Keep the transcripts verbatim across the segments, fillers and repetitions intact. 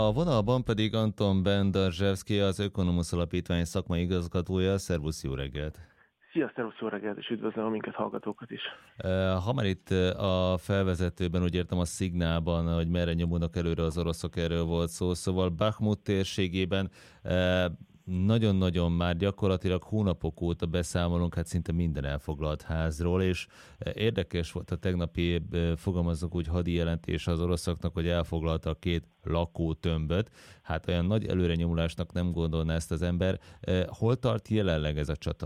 A vonalban pedig Anton Bendarzsevszky, az Ökonomusz Alapítvány szakmai igazgatója. Szervusz, jó reggelt! Szia, szervusz, jó reggelt, és üdvözlöm a minket hallgatókat is. Ha már itt a felvezetőben, úgy értem a szignálban, hogy merre nyomulnak előre az oroszok, erről volt szó, szóval Bakhmut térségében nagyon-nagyon már gyakorlatilag hónapok óta beszámolunk, hát szinte minden elfoglalt házról, és érdekes volt a tegnapi, fogalmazok úgy, hadi jelentés az oroszoknak, hogy elfoglaltak két lakótömböt. Hát olyan nagy előrenyomulásnak nem gondolná ezt az ember. Hol tart jelenleg ez a csata?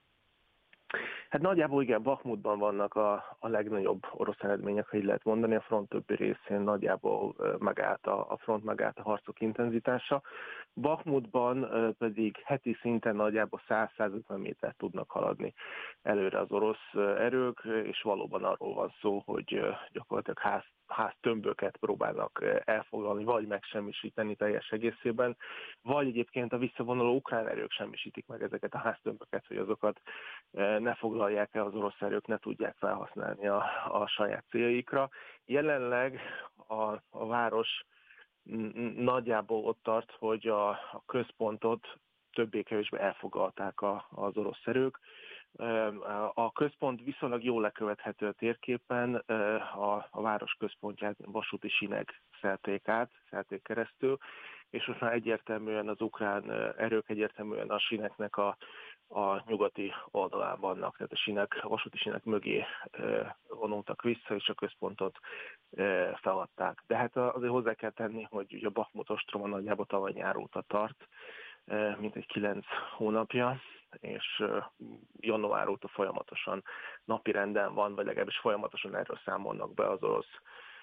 Hát nagyjából igen, Bakhmutban vannak a, a legnagyobb orosz eredmények, ha így lehet mondani. A front többi részén nagyjából megállt a, a front, megállt a harcok intenzitása. Bakhmutban pedig heti szinten nagyjából száz-százötven métert tudnak haladni előre az orosz erők, és valóban arról van szó, hogy gyakorlatilag ház háztömböket próbálnak elfoglalni, vagy megsemmisíteni teljes egészében, vagy egyébként a visszavonuló ukrán erők semmisítik meg ezeket a háztömböket, hogy azokat ne foglalják el az orosz erők, ne tudják felhasználni a, a saját céljaikra. Jelenleg a, a város nagyjából ott tart, hogy a, a központot többé-kevésbé elfoglalták a, az orosz erők. A központ viszonylag jól lekövethető a térképen, a, a város központját vasúti sinek szelték át, szelték keresztül, és most már egyértelműen az ukrán erők egyértelműen a sineknek a, a nyugati oldalán vannak, tehát a sinek, a vasúti sinek mögé vonultak vissza, és a központot feladták. De hát azért hozzá kell tenni, hogy ugye a Bakhmut ostroma nagyjából tavaly nyár óta tart, mint egy kilenc hónapja, és január óta folyamatosan napirenden van, vagy legalábbis folyamatosan erről számolnak be az orosz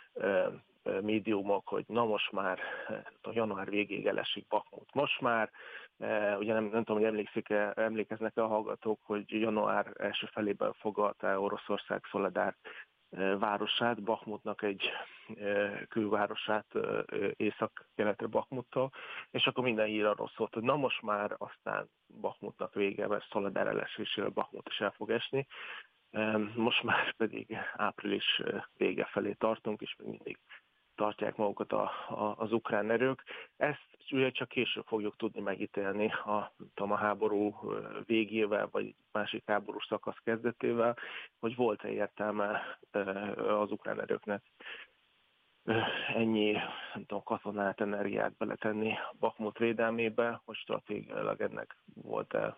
médiumok, hogy na most már a január végéig elesik Bakhmut. Most már, ugye nem, nem tudom, hogy emlékszik-e, emlékeznek-e a hallgatók, hogy január első felében foglalta Oroszország Szoledár városát, Bakhmutnak egy külvárosát észak-keletre Bakhmuttól, és akkor minden hír arról szólt, hogy na most már aztán Bakhmutnak vége, mert Szoledár elesésével Bakhmut is el fog esni. Most már pedig április vége felé tartunk, és még mindig tartják magukat a, a, az ukrán erők. Ezt ugye csak később fogjuk tudni megítélni a, tudom, a háború végével, vagy másik háborús szakasz kezdetével, hogy volt-e értelme az ukrán erőknek ennyi, nem tudom, katonát, energiát beletenni Bakhmut védelmébe, hogy stratégiailag ennek volt-e,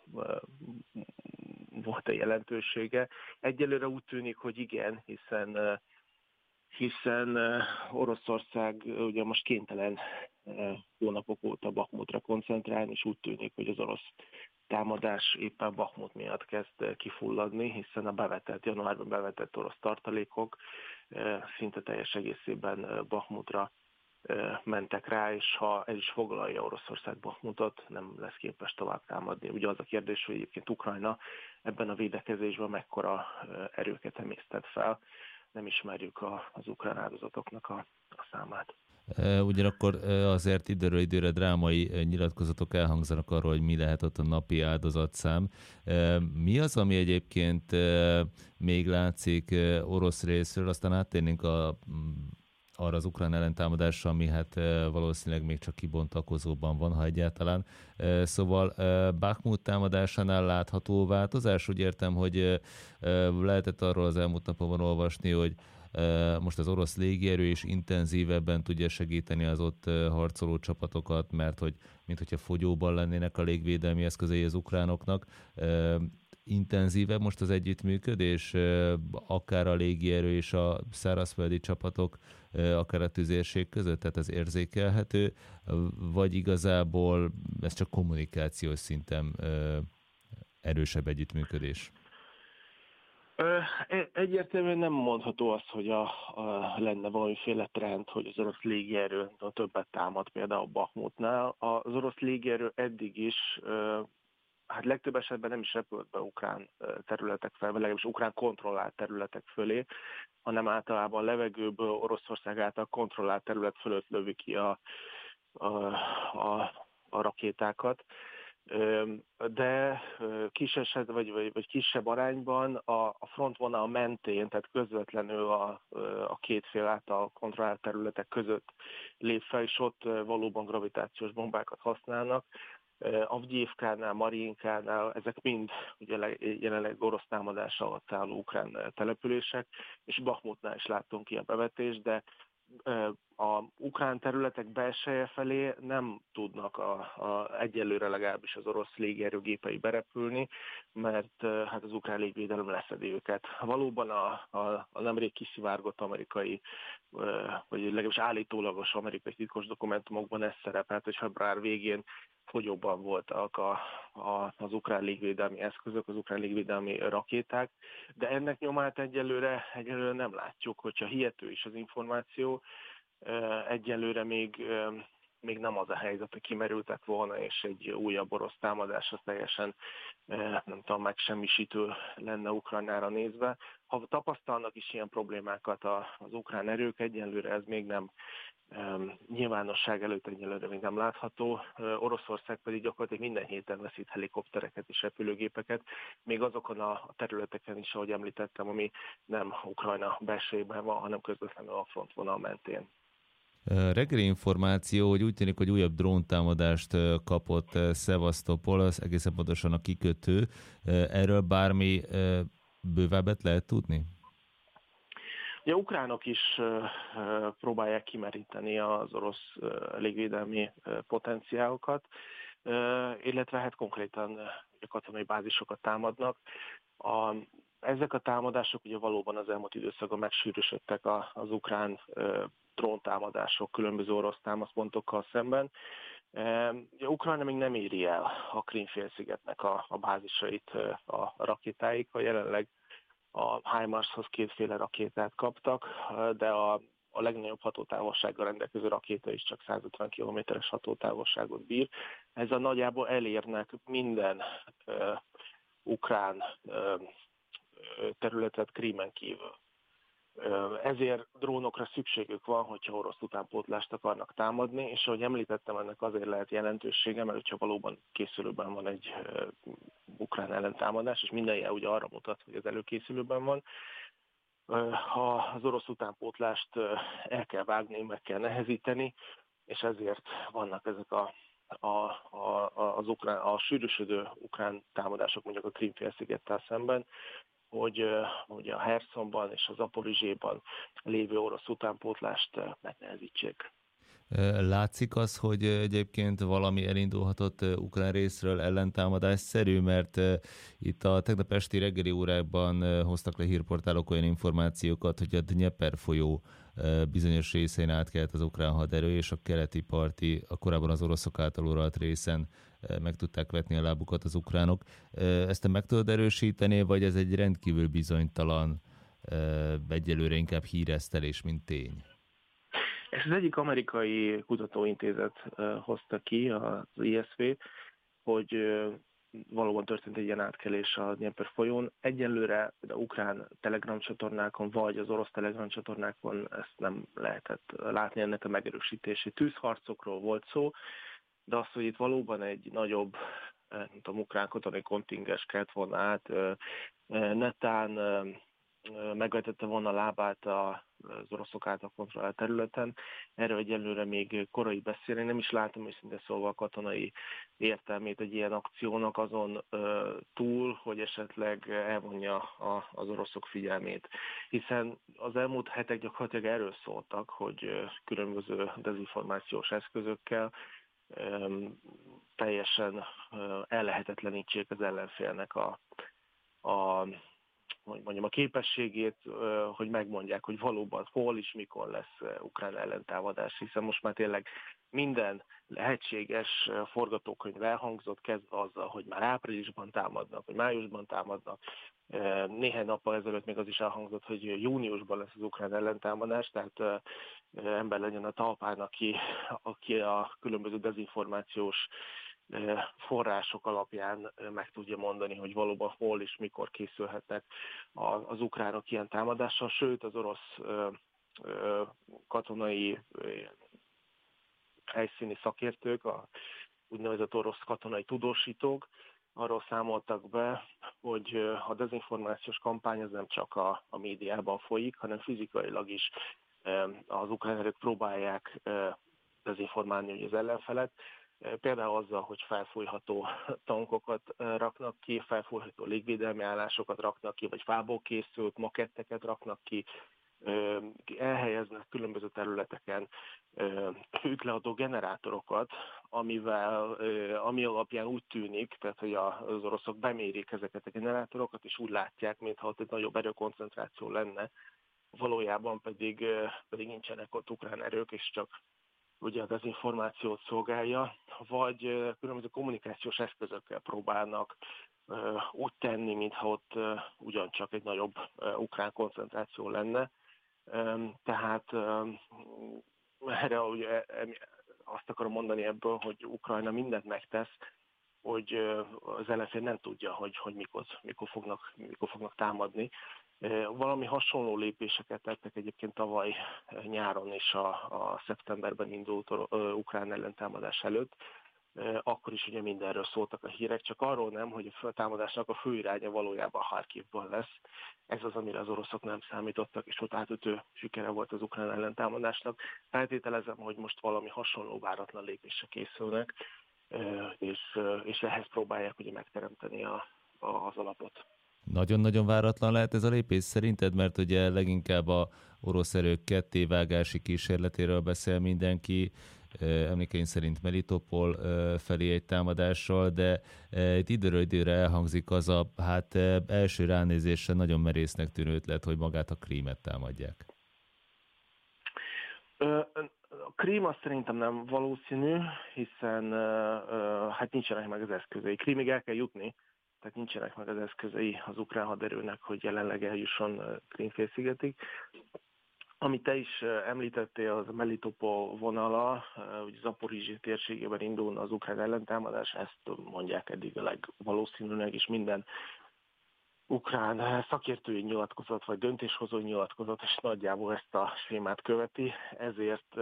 volt-e jelentősége. Egyelőre úgy tűnik, hogy igen, hiszen hiszen Oroszország ugye most kénytelen hónapok óta Bakhmutra koncentrálni, és úgy tűnik, hogy az orosz támadás éppen Bakhmut miatt kezd kifulladni, hiszen a bevetett, januárban bevetett orosz tartalékok szinte teljes egészében Bakhmutra mentek rá, és ha el is foglalja Oroszország Bakhmutot, nem lesz képes tovább támadni. Ugye az a kérdés, hogy egyébként Ukrajna ebben a védekezésben mekkora erőket emésztett fel, nem ismerjük a, az ukrán áldozatoknak a, a számát. Ugyanakkor azért időről időre drámai nyilatkozatok elhangzanak arról, hogy mi lehet ott a napi áldozatszám. Mi az, ami egyébként még látszik orosz részről, aztán áttérnénk a, arra az ukrán ellentámadásra, ami hát valószínűleg még csak kibontakozóban van, ha egyáltalán. Szóval Bakhmut támadásánál látható változás. Úgy értem, hogy lehetett arról az elmúlt napon olvasni, hogy most az orosz légierő is intenzívebben tudja segíteni az ott harcoló csapatokat, mert hogy minthogyha fogyóban lennének a légvédelmi eszközei az ukránoknak. Intenzívebb most az együttműködés, akár a légierő és a szárazföldi csapatok, akár a tüzérség között, tehát ez érzékelhető, vagy igazából ez csak kommunikációs szinten erősebb együttműködés? Egyértelműen nem mondható az, hogy a, a, lenne valamiféle trend, hogy az orosz légierő többet támad például Bakhmutnál. Az orosz légierő eddig is, hát legtöbb esetben nem is repült be ukrán területek fel, vagy legalábbis ukrán kontrollált területek fölé, hanem általában levegőből Oroszország által kontrollált terület fölött lövi ki a, a, a, a rakétákat. De kis eset, vagy, vagy, vagy kisebb arányban a, a frontvonal mentén, tehát közvetlenül a, a két fél által kontrollált területek között lép fel, és ott valóban gravitációs bombákat használnak. Avgyívkánál, Mariinkánál, ezek mind ugye jelenleg orosz támadás alatt álló ukrán települések, és Bakhmutnál is láttunk ilyen bevetést, de a ukrán területek belseje felé nem tudnak a, a, egyelőre legalábbis az orosz légierőgépei berepülni, mert hát az ukrán légvédelem leszedi őket. Valóban a, a, a nemrég kiszivárgott amerikai, vagy legalábbis állítólagos amerikai titkos dokumentumokban ez szerepelt, hogy február végén fogyóban voltak a, a, az ukrán légvédelmi eszközök, az ukrán légvédelmi rakéták, de ennek nyomát egyelőre, egyelőre nem látjuk, hogyha hihető is az információ, egyelőre még, még nem az a helyzet, hogy kimerültek volna, és egy újabb orosz támadás az teljesen, nem tudom, megsemmisítő lenne Ukrajnára nézve. Ha tapasztalnak is ilyen problémákat az ukrán erők, egyelőre ez még nem nyilvánosság előtt egyelőre még nem látható. Oroszország pedig gyakorlatilag minden héten veszít helikoptereket és repülőgépeket, még azokon a területeken is, ahogy említettem, ami nem Ukrajna belsejében van, hanem közvetlenül a frontvonal mentén. Reggeli információ, hogy úgy tűnik, hogy újabb dróntámadást kapott Szevasztopol, az egészen pontosan a kikötő. Erről bármi bővebbet lehet tudni? Ugye ukránok is próbálják kimeríteni az orosz légvédelmi potenciálokat, illetve hát konkrétan katonai bázisokat támadnak. A, ezek a támadások ugye valóban az elmúlt időszakban megsűrűsödtek az ukrán dróntámadások különböző orosz támaszpontokkal szemben. Ugye Ukrajna még nem éri el a Krím-félszigetnek a, a bázisait a rakétáikkal, jelenleg a HIMARS-hoz kétféle rakétát kaptak, de a, a legnagyobb hatótávolsággal rendelkező rakéta is csak százötven kilométeres hatótávolságot bír. Ezzel nagyjából elérnek minden uh, ukrán uh, területet Krímen kívül. Uh, ezért drónokra szükségük van, hogyha orosz utánpótlást akarnak támadni, és ahogy említettem, ennek azért lehet jelentősége, mert hogyha valóban készülőben van egy uh, ukrán ellentámadás, és minden jel ugye arra mutat, hogy az előkészülőben van, uh, ha az orosz utánpótlást uh, el kell vágni, meg kell nehezíteni, és ezért vannak ezek a A, a, az ukrán, a sűrűsödő ukrán támadások mondjuk a Krím-félszigettel szemben, hogy, hogy a Herszonban és az Zaporizséban lévő orosz utánpótlást megnehezítsék. Látszik az, hogy egyébként valami elindulhatott ukrán részről ellentámadásszerű, mert itt a tegnap esti reggeli órákban hoztak le hírportálok olyan információkat, hogy a Dnyeper folyó bizonyos részén átkelt az ukrán haderő, és a keleti parti, a korábban az oroszok által uralt részen meg tudták vetni a lábukat az ukránok. Ezt te meg tudod erősíteni, vagy ez egy rendkívül bizonytalan, egyelőre inkább híresztelés, mint tény? Ezt az egyik amerikai kutatóintézet hozta ki, az I S V, hogy valóban történt egy ilyen átkelés a Dnyeper folyón. Egyelőre a ukrán Telegram csatornákon, vagy az orosz Telegram csatornákon ezt nem lehetett látni, ennek a megerősítési tűzharcokról volt szó, de az, hogy itt valóban egy nagyobb, nem tudom, ukrán katonai kontingens kelt volna át, netán megvetette volna a lábát az oroszok által kontrollált területen. Erről egyelőre még korai beszélni, nem is látom őszintén szólva a katonai értelmét egy ilyen akciónak azon túl, hogy esetleg elvonja az oroszok figyelmét. Hiszen az elmúlt hetek gyakorlatilag erről szóltak, hogy különböző dezinformációs eszközökkel teljesen ellehetetlenítsék az ellenfélnek a, a hogy mondjam, a képességét, hogy megmondják, hogy valóban hol és mikor lesz ukrán ellentámadás, hiszen most már tényleg minden lehetséges forgatókönyv elhangzott, kezdve azzal, hogy már áprilisban támadnak, vagy májusban támadnak. Néhány nappal ezelőtt még az is elhangzott, hogy júniusban lesz az ukrán ellentámadás, tehát ember legyen a talpán, aki, aki a különböző dezinformációs források alapján meg tudja mondani, hogy valóban hol és mikor készülhetnek az ukránok ilyen támadással, sőt az orosz katonai helyszíni szakértők, a úgynevezett orosz katonai tudósítók arról számoltak be, hogy a dezinformációs kampány az nem csak a, a médiában folyik, hanem fizikailag is az ukrán erők próbálják dezinformálni az ellenfelet, például azzal, hogy felfújható tankokat raknak ki, felfújható légvédelmi állásokat raknak ki, vagy fából készült maketteket raknak ki, elhelyeznek különböző területeken hőtleadó generátorokat, amivel, ami alapján úgy tűnik, tehát hogy az oroszok bemérik ezeket a generátorokat, és úgy látják, mintha ott egy nagyobb erőkoncentráció lenne, valójában pedig, pedig nincsenek ott ukrán erők, és csak ugye a dezinformációt szolgálja, vagy különböző kommunikációs eszközökkel próbálnak úgy tenni, mintha ott ugyancsak egy nagyobb ukrán koncentráció lenne. Tehát erre ugye azt akarom mondani ebből, hogy Ukrajna mindent megtesz, hogy az ellenfél nem tudja, hogy, hogy mikor, mikor, fognak, mikor fognak támadni. Valami hasonló lépéseket tettek egyébként tavaly nyáron és a, a szeptemberben indult ukrán ellentámadás előtt. Akkor is ugye mindenről szóltak a hírek, csak arról nem, hogy a támadásnak a fő iránya valójában Harkivban lesz. Ez az, amire az oroszok nem számítottak, és ott átütő sikere volt az ukrán ellentámadásnak. Feltételezem, hogy most valami hasonló váratlan lépésre készülnek, és, és ehhez próbálják ugye megteremteni a, a, az alapot. Nagyon-nagyon váratlan lehet ez a lépés szerinted, mert ugye leginkább a orosz erők kettévágási kísérletéről beszél mindenki, emlékeim szerint Melitopol felé egy támadással, de itt időről időre elhangzik az a hát első ránézésre nagyon merésznek tűnő ötlet, hogy magát a Krímet támadják. A Krím azt szerintem nem valószínű, hiszen hát nincsenek meg az eszközei. Krímig el kell jutni, tehát nincsenek meg az eszközei az ukrán haderőnek, hogy jelenleg eljusson Krím-félszigetig. Amit te is említettél, az a Melitopol vonala, hogy Zaporizsé térségében indulna az ukrán ellentámadás, ezt mondják eddig a legvalószínűleg, és minden ukrán szakértői nyilatkozat, vagy döntéshozó nyilatkozat, és nagyjából ezt a sémát követi. Ezért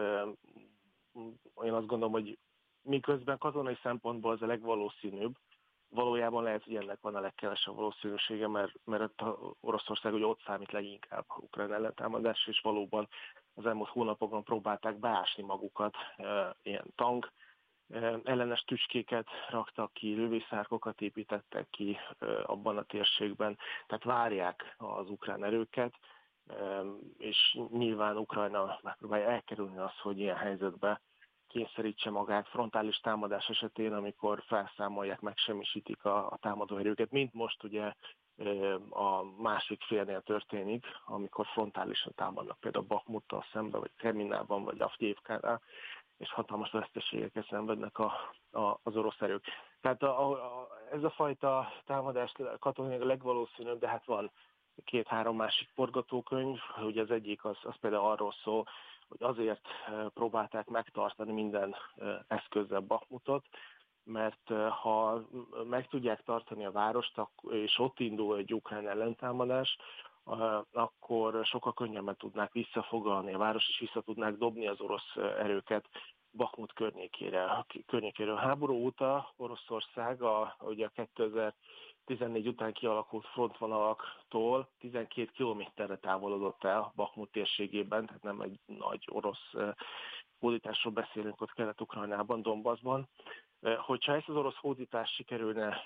én azt gondolom, hogy miközben katonai szempontból az a legvalószínűbb, valójában lehet, hogy ennek van a legkevesebb valószínűsége, mert, mert Oroszország ugye ott számít leginkább a ukrán ellentámadás, és valóban az elmúlt hónapokban próbálták beásni magukat, e, ilyen tank, e, ellenes tüskéket raktak ki, lövészárkokat építettek ki e, abban a térségben, tehát várják az ukrán erőket, e, és nyilván Ukrajna megpróbálja elkerülni azt, hogy ilyen helyzetbe kényszerítse magát frontális támadás esetén, amikor felszámolják, megsemmisítik a, a támadó erőket, mint most ugye a másik félnél történik, amikor frontálisan támadnak, például Bakhmuttal szembe, vagy Kremlinában, vagy Avdyivkánál, és hatalmas veszteségeket szenvednek a, a, az orosz erők. Tehát a, a, ez a fajta támadás katonai a legvalószínűbb, de hát van két-három másik forgatókönyv, ugye az egyik az, az például arról szól, hogy azért próbálták megtartani minden eszközzel Bakhmutot, mert ha meg tudják tartani a várost, és ott indul egy ukrán ellentámadás, akkor sokkal könnyebben tudnák visszafoglalni a város, és vissza tudnák dobni az orosz erőket Bakhmut környékére. környékéről. A háború óta Oroszország a, ugye a kétezer-tizennégy után kialakult frontvonalaktól tizenkét kilométerre távolodott el Bakhmut térségében, tehát nem egy nagy orosz hódításról beszélünk ott Kelet-Ukrajnában, Donbaszban. Hogyha ezt az orosz hódítást sikerülne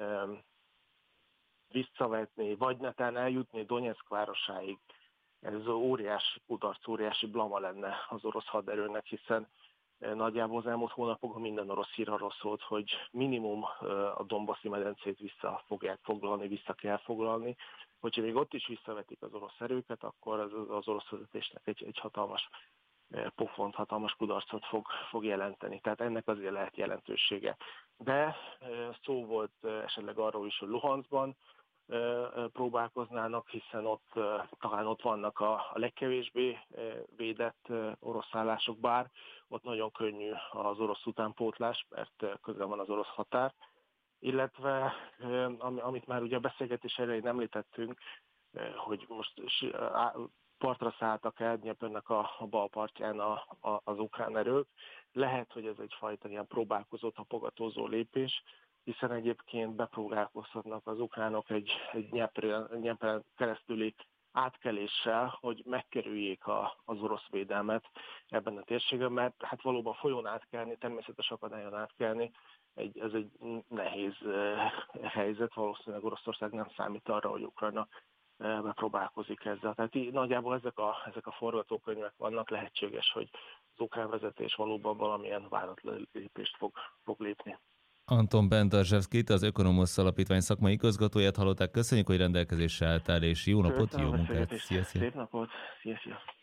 visszavetni, vagy netán eljutni Donetsk városáig, ez óriási kudarc, óriási blama lenne az orosz haderőnek, hiszen nagyjából az elmúlt hónapokban minden orosz hír arról szólt, hogy minimum a Donbaszi medencét vissza fogják foglalni, vissza kell foglalni. Hogyha még ott is visszavetik az orosz erőket, akkor az, az orosz vezetésnek egy, egy hatalmas pofont, hatalmas kudarcot fog, fog jelenteni. Tehát ennek azért lehet jelentősége. De szó volt esetleg arról is, hogy Luhanszban próbálkoznának, hiszen ott talán ott vannak a, a legkevésbé védett orosz állások, bár ott nagyon könnyű az orosz utánpótlás, mert közel van az orosz határ, illetve amit már ugye a beszélgetés elején említettünk, hogy most partra szálltak el Dnyepernek a, a bal partján a, a, az ukrán erők, Lehet, hogy ez egyfajta ilyen próbálkozó, tapogatózó lépés, hiszen egyébként bepróbálkozhatnak az ukránok egy, egy Dnyepren keresztüli átkeléssel, hogy megkerüljék a, az orosz védelmet ebben a térségben, mert hát valóban folyón átkelni, természetes akadályon átkelni, egy, ez egy nehéz uh, helyzet, valószínűleg Oroszország nem számít arra, hogy Ukrajna uh, bepróbálkozik ezzel. Tehát így, nagyjából ezek a, ezek a forgatókönyvek vannak, lehetséges, hogy az ukrán vezetés valóban valamilyen váratlan lépést fog, fog lépni. Anton Bendarzsevszkit, az Ökonomosz Alapítvány szakmai igazgatóját hallották. Köszönjük, hogy rendelkezésre álltál, és jó napot, Köszönöm, jó munkát! Szia, szia. Szép napot! Szia, szia!